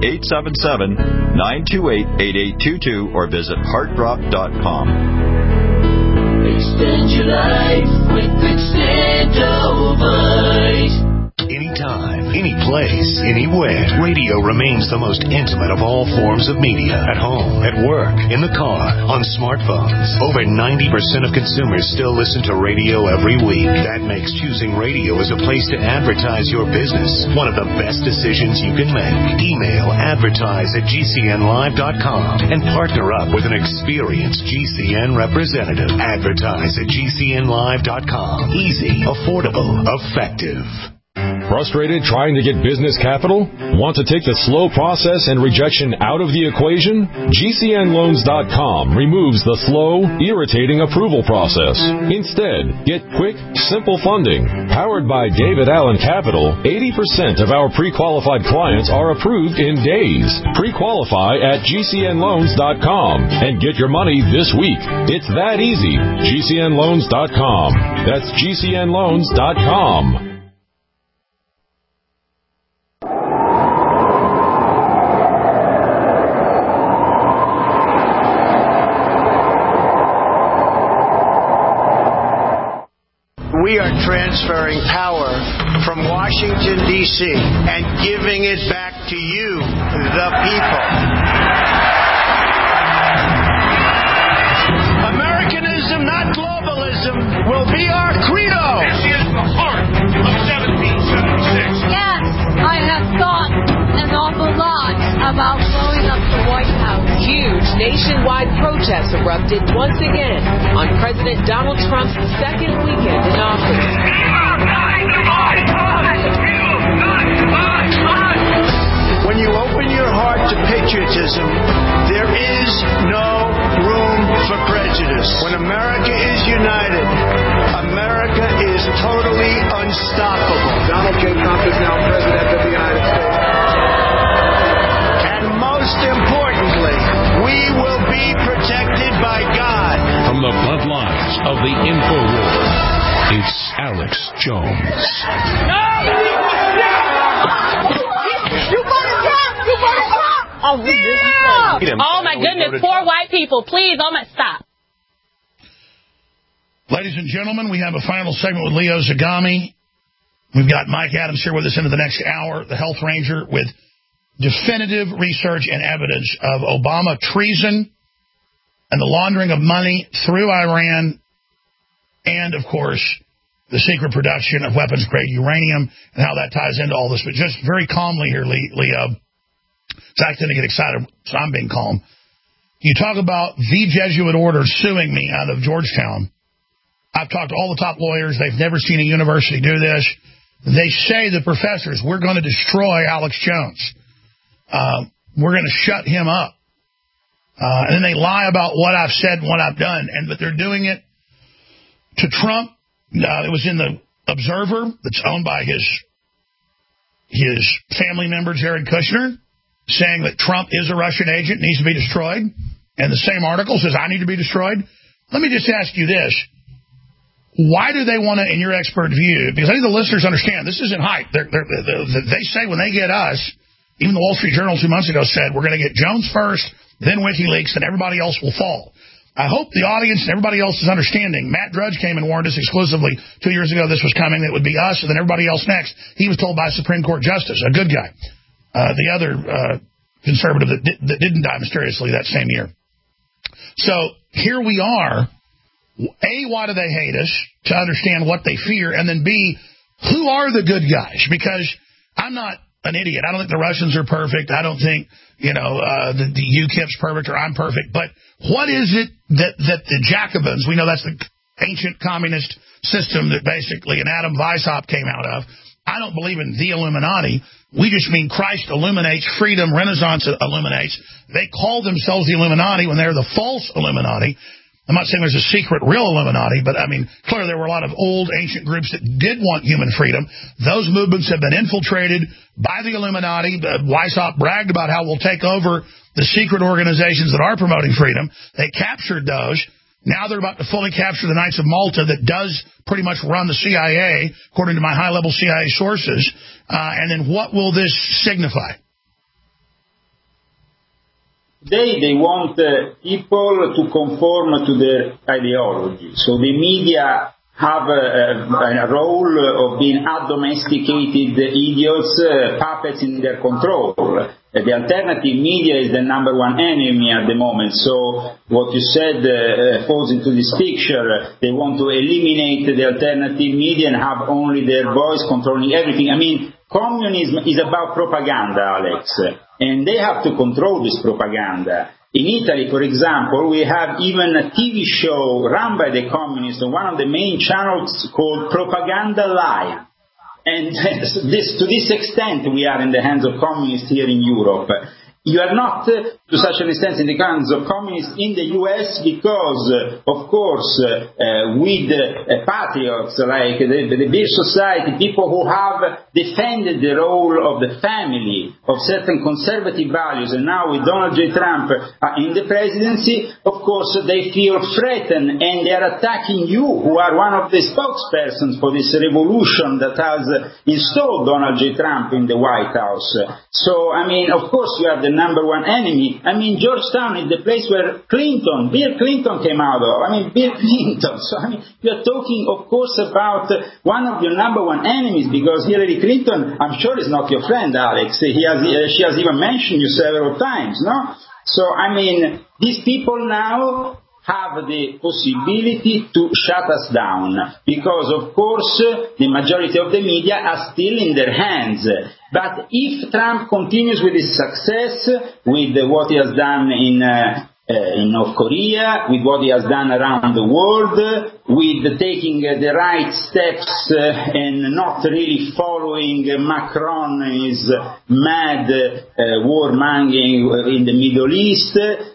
Speaker 10: 1-877-928-8822 or visit heartdrop.com.
Speaker 3: Extend your life with Extendivite.
Speaker 1: Anytime, any place, anywhere, radio remains the most intimate of all forms of media. At home, at work, in the car, on smartphones. Over 90% of consumers still listen to radio every week. That makes choosing radio as a place to advertise your business one of the best decisions you can make. Email advertise@gcnlive.com and partner up with an experienced GCN representative. Advertise@gcnlive.com. Easy, affordable, effective.
Speaker 11: Frustrated trying to get business capital? Want to take the slow process and rejection out of the equation? GCNloans.com removes the slow, irritating approval process. Instead, get quick, simple funding. Powered by David Allen Capital, 80% of our pre-qualified clients are approved in days. Pre-qualify at GCNloans.com and get your money this week. It's that easy. GCNloans.com. That's GCNloans.com.
Speaker 12: We are transferring power from Washington, D.C. and giving it back to you, the people. Americanism, not globalism, will be our credo.
Speaker 3: This is the heart of 1776.
Speaker 13: Yes, I have thought an awful lot about blowing up the White House.
Speaker 14: Huge nationwide protests erupted once again on President Donald Trump's second weekend in office.
Speaker 12: When you open your heart to patriotism, there is no room for prejudice. When America is united, America is totally unstoppable. Donald J. Trump is now President of the United States. And most importantly, we will be protected by God.
Speaker 2: From the front lines of the InfoWars, it's Alex
Speaker 15: Oh my goodness, poor white people. Please, stop.
Speaker 4: Ladies and gentlemen, we have a final segment with Leo Zagami. We've got Mike Adams here with us into the next hour, the Health Ranger, with definitive research and evidence of Obama treason and the laundering of money through Iran and, of course, the secret production of weapons-grade uranium and how that ties into all this. But just very calmly here, Leo. Zach didn't get excited, so I'm being calm. You talk about the Jesuit order suing me out of Georgetown. I've talked to all the top lawyers. They've never seen a university do this. They say, the professors, we're going to destroy Alex Jones. We're going to shut him up. And then they lie about what I've said and what I've done. But they're doing it to Trump. It was in the Observer that's owned by his family member, Jared Kushner, saying that Trump is a Russian agent, needs to be destroyed. And the same article says I need to be destroyed. Let me just ask you this. Why do they want to, in your expert view, because I think the listeners understand, this isn't hype. They say when they get us, even the Wall Street Journal 2 months ago said, we're going to get Jones first, then WikiLeaks, then everybody else will fall. I hope the audience and everybody else is understanding. Matt Drudge came and warned us exclusively 2 years ago this was coming. It would be us and then everybody else next. He was told by a Supreme Court justice, a good guy. The other conservative that didn't die mysteriously that same year. So here we are. A, why do they hate us? To understand what they fear. And then B, who are the good guys? Because I'm not an idiot. I don't think the Russians are perfect. I don't think, the UKIP's perfect or I'm perfect. But what is it that the Jacobins, we know that's the ancient communist system that basically an Adam Weishaupt came out of. I don't believe in the Illuminati. We just mean Christ illuminates, freedom, Renaissance illuminates. They call themselves the Illuminati when they're the false Illuminati. I'm not saying there's a secret real Illuminati, but I mean, clearly there were a lot of old ancient groups that did want human freedom. Those movements have been infiltrated by the Illuminati. Weishaupt bragged about how we'll take over the secret organizations that are promoting freedom. They captured those. Now they're about to fully capture the Knights of Malta that does pretty much run the CIA, according to my high-level CIA sources. And then what will this signify?
Speaker 5: They want people to conform to their ideology. So the media have a role of being undomesticated idiots, puppets in their control. The alternative media is the number one enemy at the moment. So what you said falls into this picture. They want to eliminate the alternative media and have only their voice controlling everything. I mean, communism is about propaganda, Alex, and they have to control this propaganda. In Italy, for example, we have even a TV show run by the communists on one of the main channels called Propaganda Live. And to this extent, we are in the hands of communists here in Europe. You are not, to such an extent, in the hands of communists in the U.S. because, of course, with patriots like the Beer Society, people who have defended the role of the family, of certain conservative values, and now with Donald J. Trump in the presidency, of course, they feel threatened and they are attacking you, who are one of the spokespersons for this revolution that has installed Donald J. Trump in the White House. So, I mean, of course, you have the number one enemy. I mean, Georgetown is the place where Bill Clinton came out of. I mean, Bill Clinton. So, I mean, you are talking, of course, about one of your number one enemies, because Hillary Clinton, I'm sure, is not your friend, Alex. She has even mentioned you several times, no? So, I mean, these people now have the possibility to shut us down because, of course, the majority of the media are still in their hands. But if Trump continues with his success, with what he has done in North Korea, with what he has done around the world, with taking the right steps and not really following Macron his mad warmongering in the Middle East,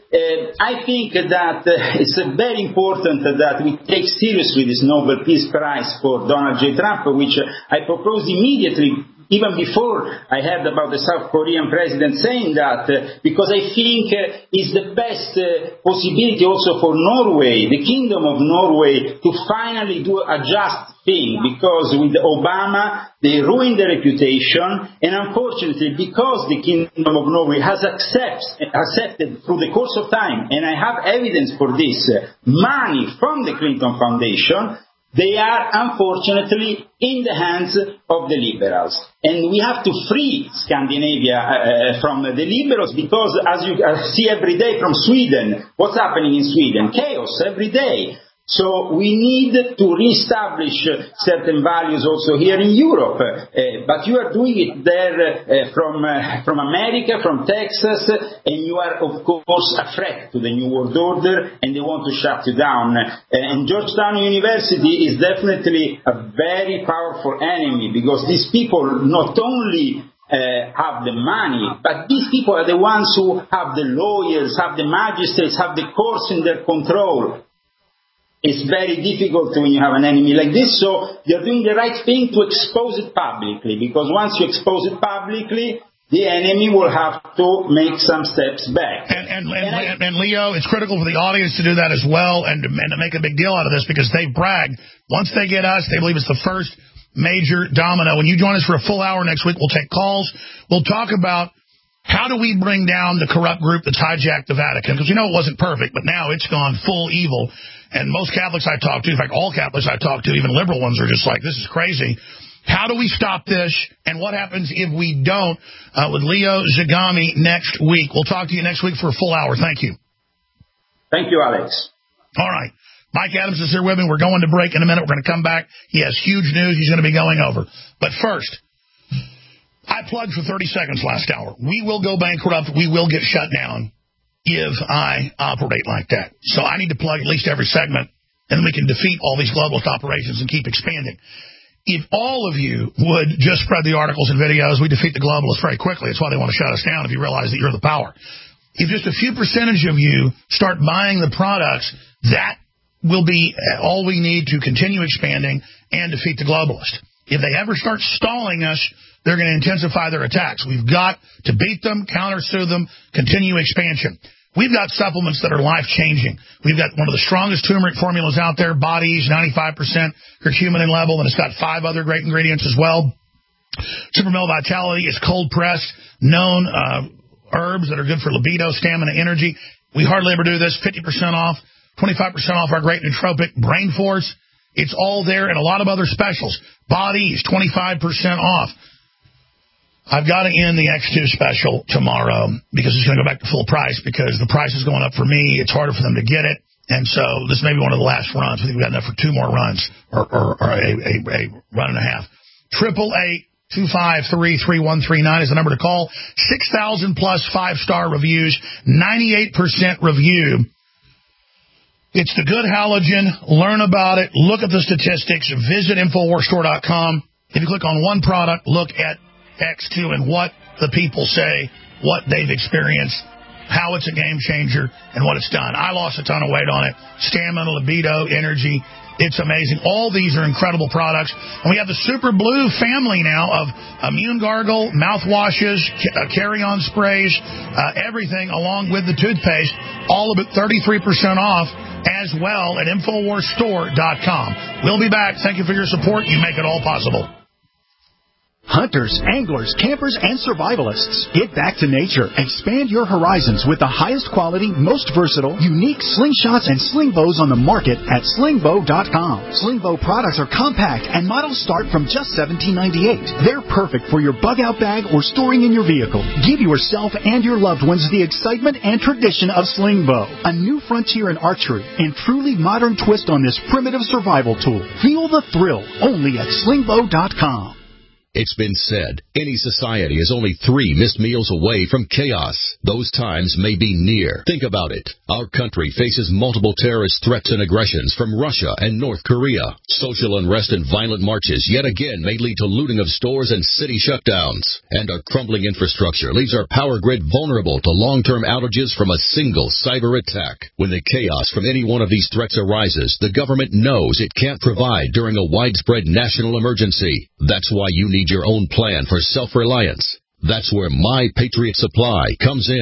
Speaker 5: I think that it's very important that we take seriously this Nobel Peace Prize for Donald J. Trump, which I propose immediately, even before I heard about the South Korean president saying that, because I think it's the best possibility also for Norway, the Kingdom of Norway, to finally do a just thing, because with Obama, they ruined the reputation, and unfortunately, because the Kingdom of Norway has accepted through the course of time, and I have evidence for this, money from the Clinton Foundation, they are unfortunately in the hands of the liberals. And we have to free Scandinavia from the liberals, because as you see every day from Sweden, what's happening in Sweden? Chaos every day. So we need to reestablish certain values also here in Europe. But you are doing it there from America, from Texas, and you are, of course, a threat to the New World Order, and they want to shut you down. And Georgetown University is definitely a very powerful enemy, because these people not only have the money, but these people are the ones who have the lawyers, have the magistrates, have the courts in their control. It's very difficult when you have an enemy like this, so you're doing the right thing to expose it publicly, because once you expose it publicly, the enemy will have to make some steps back.
Speaker 4: And Leo, it's critical for the audience to do that as well, and to make a big deal out of this, because they brag. Once they get us, they believe it's the first major domino. When you join us for a full hour next week, we'll take calls. We'll talk about how do we bring down the corrupt group that's hijacked the Vatican, because we know it wasn't perfect, but now it's gone full evil. And most Catholics I talk to, in fact, all Catholics I talk to, even liberal ones, are just like, this is crazy. How do we stop this? And what happens if we don't? With Leo Zagami next week. We'll talk to you next week for a full hour. Thank you.
Speaker 5: Thank you, Alex.
Speaker 4: All right. Mike Adams is here with me. We're going to break in a minute. We're going to come back. He has huge news he's going to be going over. But first, I plugged for 30 seconds last hour. We will go bankrupt. We will get shut down if I operate like that. So I need to plug at least every segment, and then we can defeat all these globalist operations and keep expanding. If all of you would just spread the articles and videos, we defeat the globalists very quickly. That's why they want to shut us down, if you realize that you're the power. If just a few percentage of you start buying the products, that will be all we need to continue expanding and defeat the globalists. If they ever start stalling us, they're going to intensify their attacks. We've got to beat them, countersue them, continue expansion. We've got supplements that are life-changing. We've got one of the strongest turmeric formulas out there, Bodies, 95% curcumin level, and it's got 5 other great ingredients as well. Super Male Vitality is cold-pressed, known herbs that are good for libido, stamina, energy. We hardly ever do this. 50% off, 25% off our great nootropic Brain Force. It's all there, and a lot of other specials. Bodies, 25% off. I've got to end the X2 special tomorrow because it's going to go back to full price, because the price is going up for me. It's harder for them to get it. And so this may be one of the last runs. I think we've got enough for 2 more runs, or a run and a half. 888-253-3139 is the number to call. 6,000 plus 5-star reviews, 98% review. It's the good halogen. Learn about it. Look at the statistics. Visit InfoWarsStore.com. If you click on one product, look at X2 and what the people say, what they've experienced, how it's a game changer, and what it's done. I lost a ton of weight on it. Stamina, libido, energy. It's amazing. All these are incredible products. And we have the Super Blue family now of Immune Gargle, mouthwashes, carry-on sprays, everything along with the toothpaste, all of it 33% off as well at InfoWarsStore.com. We'll be back. Thank you for your support. You make it all possible.
Speaker 16: Hunters, anglers, campers, and survivalists. Get back to nature. Expand your horizons with the highest quality, most versatile, unique slingshots and sling bows on the market at slingbow.com. Slingbow products are compact and models start from just $17.98. They're perfect for your bug-out bag or storing in your vehicle. Give yourself and your loved ones the excitement and tradition of Slingbow, a new frontier in archery and truly modern twist on this primitive survival tool. Feel the thrill only at slingbow.com.
Speaker 17: It's been said, any society is only 3 missed meals away from chaos. Those times may be near. Think about it. Our country faces multiple terrorist threats and aggressions from Russia and North Korea. Social unrest and violent marches yet again may lead to looting of stores and city shutdowns. And our crumbling infrastructure leaves our power grid vulnerable to long-term outages from a single cyber attack. When the chaos from any one of these threats arises, the government knows it can't provide during a widespread national emergency. That's why you need your own plan for self-reliance. That's where My Patriot Supply comes in.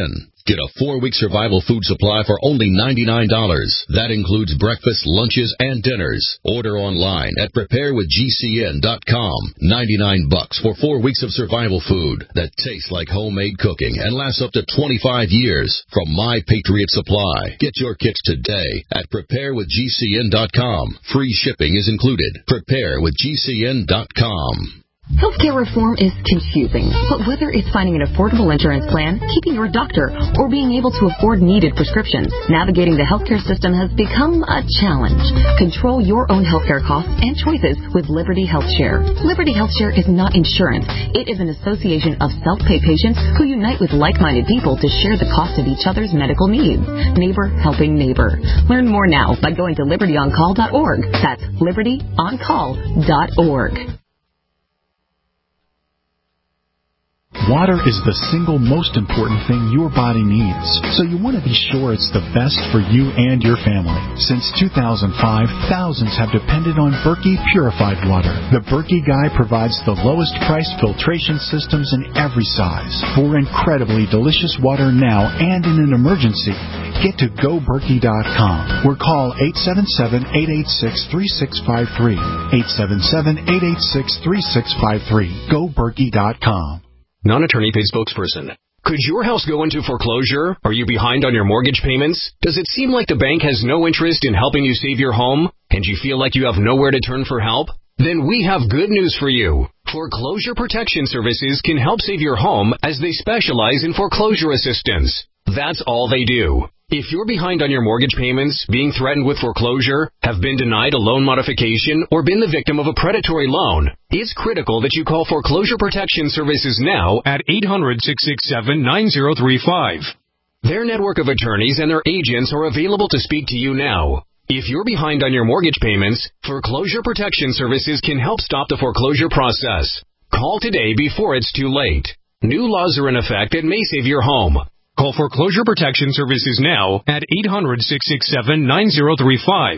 Speaker 17: Get a 4-week survival food supply for only $99. That includes breakfast, lunches, and dinners. Order online at preparewithgcn.com. $99 for 4 weeks of survival food that tastes like homemade cooking and lasts up to 25 years from My Patriot Supply. Get your kits today at preparewithgcn.com. Free shipping is included. Preparewithgcn.com.
Speaker 18: Healthcare reform is confusing, but whether it's finding an affordable insurance plan, keeping your doctor, or being able to afford needed prescriptions, navigating the healthcare system has become a challenge. Control your own healthcare costs and choices with Liberty HealthShare. Liberty HealthShare is not insurance. It is an association of self-pay patients who unite with like-minded people to share the cost of each other's medical needs. Neighbor helping neighbor. Learn more now by going to libertyoncall.org. That's libertyoncall.org.
Speaker 16: Water is the single most important thing your body needs, so you want to be sure it's the best for you and your family. Since 2005, thousands have depended on Berkey purified water. The Berkey Guy provides the lowest price filtration systems in every size. For incredibly delicious water now and in an emergency, get to GoBerkey.com or call 877-886-3653. 877-886-3653. GoBerkey.com.
Speaker 19: Non-attorney paid spokesperson. Could your house go into foreclosure? Are you behind on your mortgage payments? Does it seem like the bank has no interest in helping you save your home? And you feel like you have nowhere to turn for help? Then we have good news for you. Foreclosure Protection Services can help save your home as they specialize in foreclosure assistance. That's all they do. If you're behind on your mortgage payments, being threatened with foreclosure, have been denied a loan modification, or been the victim of a predatory loan, it's critical that you call Foreclosure Protection Services now at 800-667-9035. Their network of attorneys and their agents are available to speak to you now. If you're behind on your mortgage payments, Foreclosure Protection Services can help stop the foreclosure process. Call today before it's too late. New laws are in effect that may save your home. Call Foreclosure Protection Services now at 800-667-9035.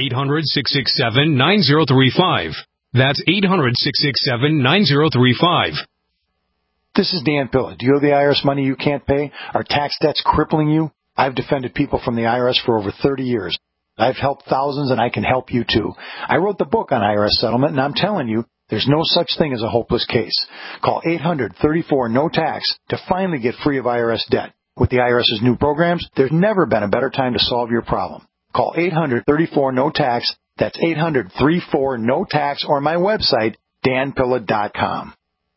Speaker 19: 800-667-9035. That's 800-667-9035.
Speaker 20: This is Dan Pilla. Do you owe the IRS money you can't pay? Are tax debts crippling you? I've defended people from the IRS for over 30 years. I've helped thousands, and I can help you too. I wrote the book on IRS settlement, and I'm telling you, there's no such thing as a hopeless case. Call 800-34-NO-TAX to finally get free of IRS debt. With the IRS's new programs, there's never been a better time to solve your problem. Call 800-34-NO-TAX. That's 800-34-NO-TAX, or my website, danpilla.com.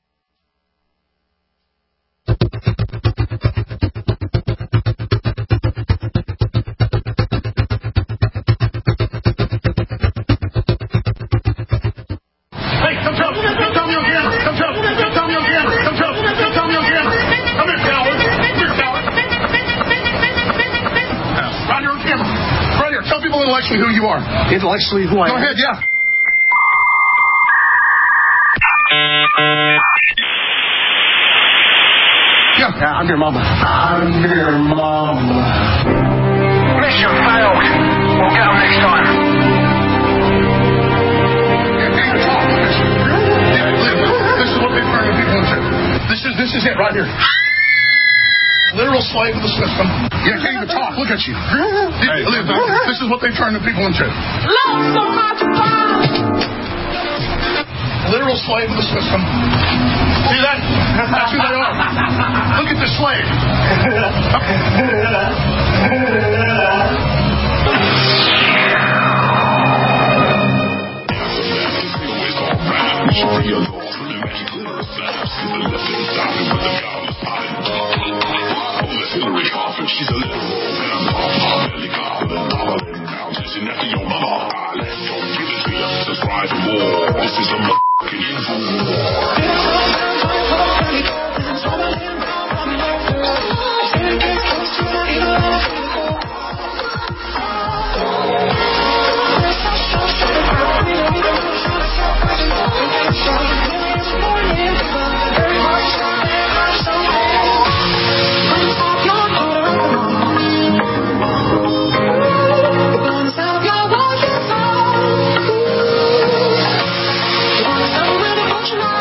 Speaker 4: Intellectually who you are.
Speaker 20: Intellectually who I am?
Speaker 4: Go ahead, yeah.
Speaker 20: Yeah, I'm your mama. I'm your mama.
Speaker 3: Mission failed. We'll get them next time.
Speaker 4: This is what they turn the people into. This is it right here. Literal slave of the system. You can't even talk. Look at you. This is what they turn the people into. Literal slave of the system. See that? That's who they are. Look at the slave.
Speaker 3: Hillary Coffin, she's a literal belly goblin, chasing after your mama island. Don't give it to you, subscribe for more. This is a motherfucking info
Speaker 21: Emotional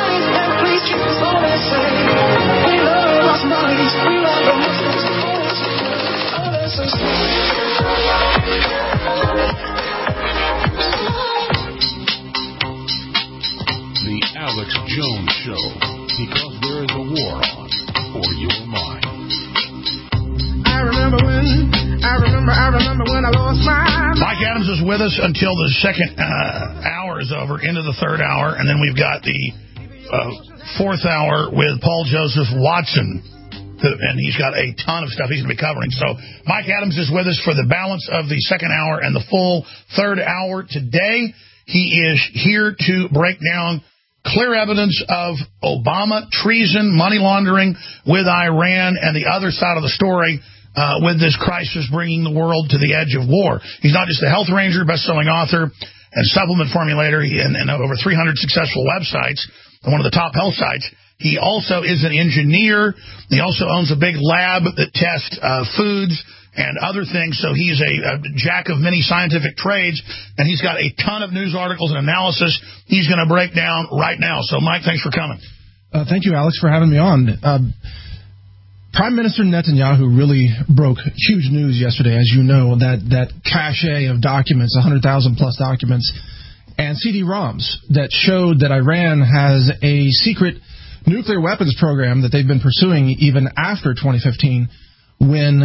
Speaker 21: Show, because there is a war on for your mind.
Speaker 3: I remember when I lost my...
Speaker 4: Mike Adams is with us until the second hour is over, into the third hour, and then we've got the fourth hour with Paul Joseph Watson, and he's got a ton of stuff he's going to be covering. So Mike Adams is with us for the balance of the second hour and the full third hour today. He is here to break down clear evidence of Obama treason, money laundering with Iran, and the other side of the story with this crisis bringing the world to the edge of war. He's not just a health ranger, best-selling author, and supplement formulator, and over 300 successful websites, and one of the top health sites. He also is an engineer. He also owns a big lab that tests foods and other things, so he's a jack of many scientific trades, and he's got a ton of news articles and analysis he's going to break down right now. So, Mike, thanks for coming.
Speaker 22: Thank you, Alex, for having me on. Prime Minister Netanyahu really broke huge news yesterday, as you know, that cache of documents, 100,000-plus documents, and CD-ROMs that showed that Iran has a secret nuclear weapons program that they've been pursuing even after 2015, when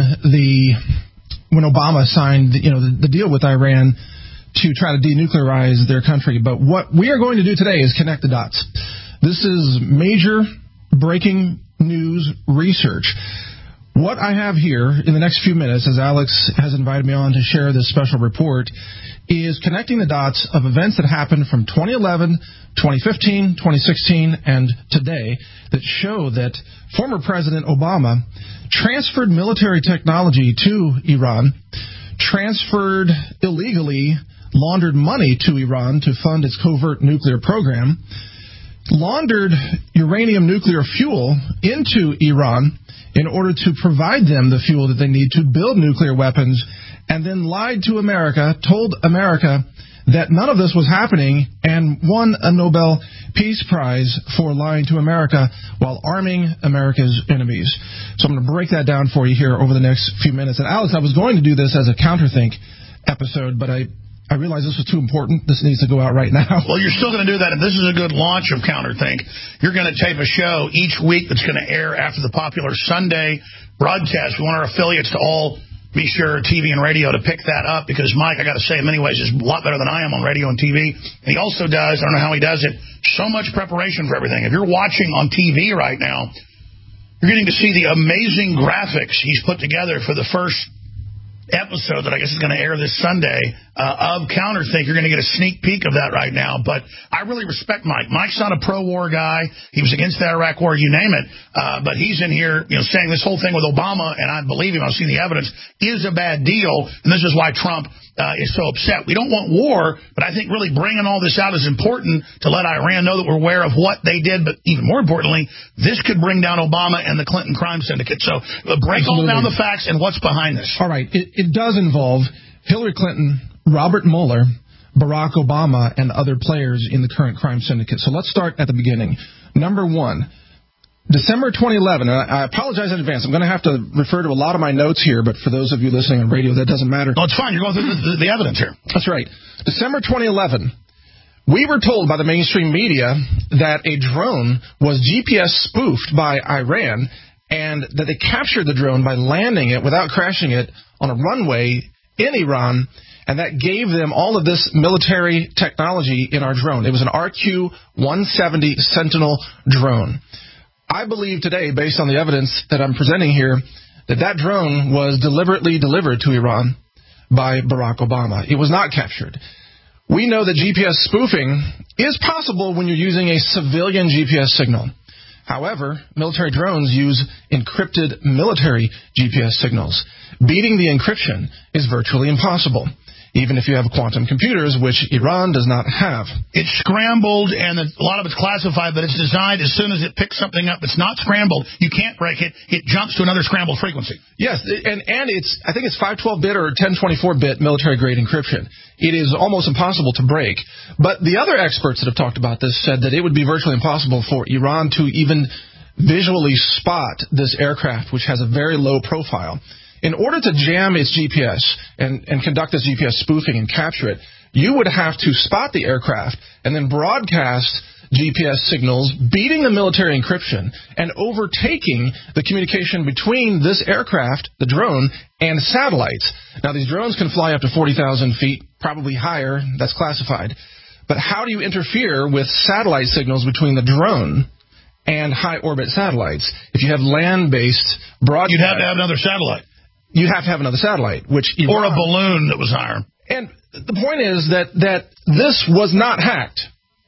Speaker 22: Obama signed the deal with Iran to try to denuclearize their country. But what we are going to do today is connect the dots. This is major breaking news research. What I have here in the next few minutes, as Alex has invited me on to share this special report, is connecting the dots of events that happened from 2011, 2015, 2016, and today that show that former President Obama transferred military technology to Iran, transferred illegally laundered money to Iran to fund its covert nuclear program, laundered uranium nuclear fuel into Iran in order to provide them the fuel that they need to build nuclear weapons, and then lied to America, told America that none of this was happening, and won a Nobel Peace Prize for lying to America while arming America's enemies. So I'm going to break that down for you here over the next few minutes. And Alex, I was going to do this as a counterthink episode, but I realized this was too important. This needs to go out right now.
Speaker 4: Well, you're still going to do that, and this is a good launch of Counterthink. You're going to tape a show each week that's going to air after the popular Sunday broadcast. We want our affiliates to all be sure, TV and radio, to pick that up, because Mike, I got to say, in many ways, is a lot better than I am on radio and TV. And he also does, I don't know how he does it, so much preparation for everything. If you're watching on TV right now, you're getting to see the amazing graphics he's put together for the first episode that I guess is going to air this Sunday of Counterthink. You're going to get a sneak peek of that right now. But I really respect Mike. Mike's not a pro-war guy. He was against the Iraq war, you name it. But he's in here, saying this whole thing with Obama, and I believe him, I've seen the evidence, is a bad deal. And this is why Trump is so upset. We don't want war, but I think really bringing all this out is important to let Iran know that we're aware of what they did. But even more importantly, this could bring down Obama and the Clinton crime syndicate. So break all down the facts and what's behind this.
Speaker 22: All right. It does involve Hillary Clinton, Robert Mueller, Barack Obama, and other players in the current crime syndicate. So let's start at the beginning. Number one, December 2011, and I apologize in advance. I'm going to have to refer to a lot of my notes here, but for those of you listening on radio, that doesn't matter.
Speaker 4: No, it's fine. You're going through the evidence here.
Speaker 22: That's right. December 2011, we were told by the mainstream media that a drone was GPS spoofed by Iran, and that they captured the drone by landing it without crashing it on a runway in Iran, and that gave them all of this military technology in our drone. It was an RQ-170 Sentinel drone. I believe today, based on the evidence that I'm presenting here, that drone was deliberately delivered to Iran by Barack Obama. It was not captured. We know that GPS spoofing is possible when you're using a civilian GPS signal. However, military drones use encrypted military GPS signals. Beating the encryption is virtually impossible, even if you have quantum computers, which Iran does not have.
Speaker 4: It's scrambled, and a lot of it's classified, but it's designed as soon as it picks something up that's not scrambled, you can't break it. It jumps to another scrambled frequency.
Speaker 22: Yes, and I think it's 512-bit or 1024-bit military-grade encryption. It is almost impossible to break. But the other experts that have talked about this said that it would be virtually impossible for Iran to even visually spot this aircraft, which has a very low profile. In order to jam its GPS and conduct this GPS spoofing and capture it, you would have to spot the aircraft and then broadcast GPS signals, beating the military encryption, and overtaking the communication between this aircraft, the drone, and satellites. Now, these drones can fly up to 40,000 feet, probably higher. That's classified. But how do you interfere with satellite signals between the drone and high-orbit satellites? If you have land-based broadcast...
Speaker 4: You'd have to have another satellite.
Speaker 22: You have to have another satellite, which Iran,
Speaker 4: or a balloon that was higher.
Speaker 22: And the point is that this was not hacked.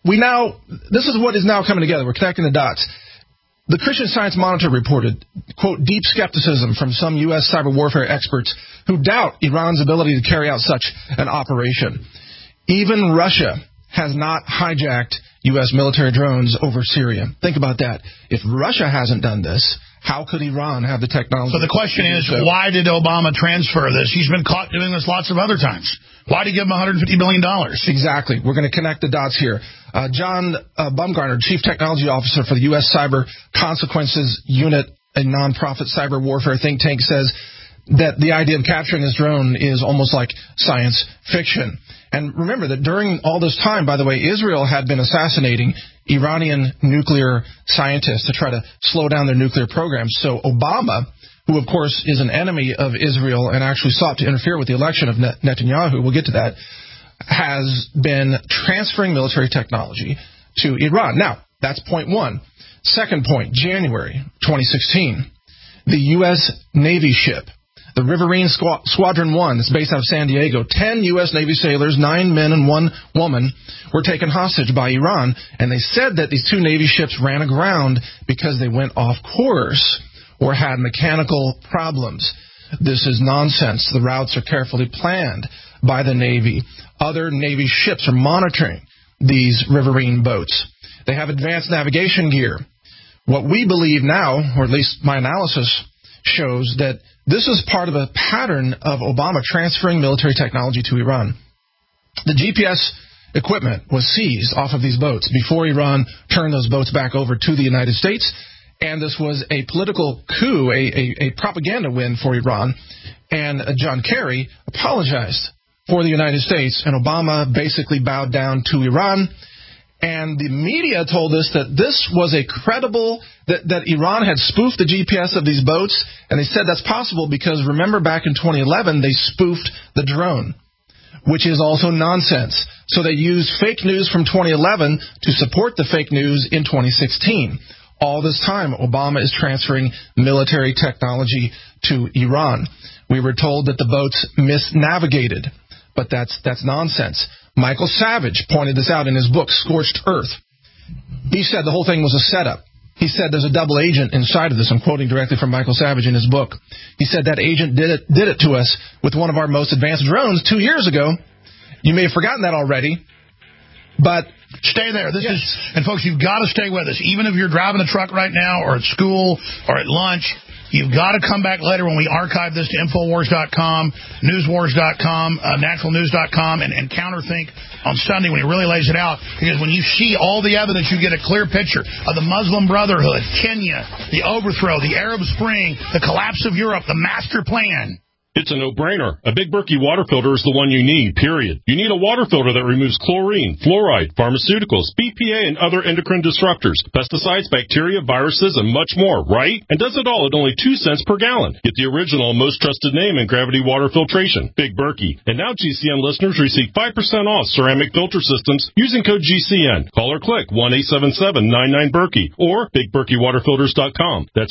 Speaker 22: This is what is now coming together. We're connecting the dots. The Christian Science Monitor reported, quote, deep skepticism from some U.S. cyber warfare experts who doubt Iran's ability to carry out such an operation. Even Russia has not hijacked U.S. military drones over Syria. Think about that. If Russia hasn't done this, how could Iran have the technology?
Speaker 4: So the question is, why did Obama transfer this? He's been caught doing this lots of other times. Why did he give him $150 billion?
Speaker 22: Exactly. We're going to connect the dots here. John Bumgarner, Chief Technology Officer for the U.S. Cyber Consequences Unit, a nonprofit cyber warfare think tank, says that the idea of capturing this drone is almost like science fiction. And remember that during all this time, by the way, Israel had been assassinating Iranian nuclear scientists to try to slow down their nuclear programs. So Obama, who, of course, is an enemy of Israel and actually sought to interfere with the election of Netanyahu, we'll get to that, has been transferring military technology to Iran. Now, that's point one. Second point, January 2016, the U.S. Navy ship, the Riverine Squadron 1, that's based out of San Diego, 10 U.S. Navy sailors, 9 men and 1 woman, were taken hostage by Iran, and they said that these 2 Navy ships ran aground because they went off course or had mechanical problems. This is nonsense. The routes are carefully planned by the Navy. Other Navy ships are monitoring these Riverine boats. They have advanced navigation gear. What we believe now, or at least my analysis shows, that this is part of a pattern of Obama transferring military technology to Iran. The GPS equipment was seized off of these boats before Iran turned those boats back over to the United States, and this was a political coup, a propaganda win for Iran, and John Kerry apologized for the United States, and Obama basically bowed down to Iran. And the media told us that this was a credible, that Iran had spoofed the GPS of these boats, and they said that's possible because, remember, back in 2011, they spoofed the drone, which is also nonsense. So they used fake news from 2011 to support the fake news in 2016. All this time, Obama is transferring military technology to Iran. We were told that the boats misnavigated, but that's nonsense. Michael Savage pointed this out in his book, Scorched Earth. He said the whole thing was a setup. He said there's a double agent inside of this. I'm quoting directly from Michael Savage in his book. He said that agent did it to us with one of our most advanced drones 2 years ago. You may have forgotten that already, but
Speaker 4: stay there. This is, and folks, you've got to stay with us. Even if you're driving a truck right now or at school or at lunch, you've got to come back later when we archive this to Infowars.com, Newswars.com, NaturalNews.com, and Counterthink on Sunday when he really lays it out. Because when you see all the evidence, you get a clear picture of the Muslim Brotherhood, Kenya, the overthrow, the Arab Spring, the collapse of Europe, the master plan.
Speaker 6: It's a no-brainer. A Big Berkey water filter is the one you need, period. You need a water filter that removes chlorine, fluoride, pharmaceuticals, BPA, and other endocrine disruptors, pesticides, bacteria, viruses, and much more, right? And does it all at only 2 cents per gallon. Get the original and most trusted name in gravity water filtration, Big Berkey. And now GCN listeners receive 5% off ceramic filter systems using code GCN. Call or click 1-877-99-BERKEY or BigBerkeyWaterFilters.com. That's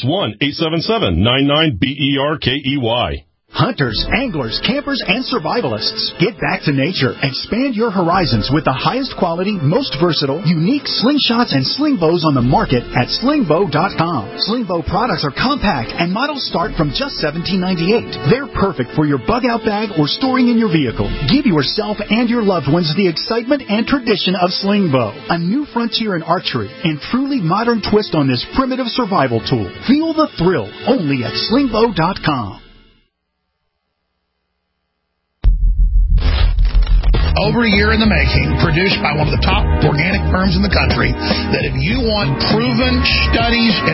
Speaker 6: 1-877-99-BERKEY.
Speaker 16: Hunters, anglers, campers, and survivalists, get back to nature. Expand your horizons with the highest quality, most versatile, unique slingshots and sling bows on the market at slingbow.com. Slingbow products are compact and models start from just $17.98. They're perfect for your bug-out bag or storing in your vehicle. Give yourself and your loved ones the excitement and tradition of Slingbow, a new frontier in archery and truly modern twist on this primitive survival tool. Feel the thrill only at slingbow.com.
Speaker 4: Over a year in the making, produced by one of the top organic firms in the country, that if you want proven studies and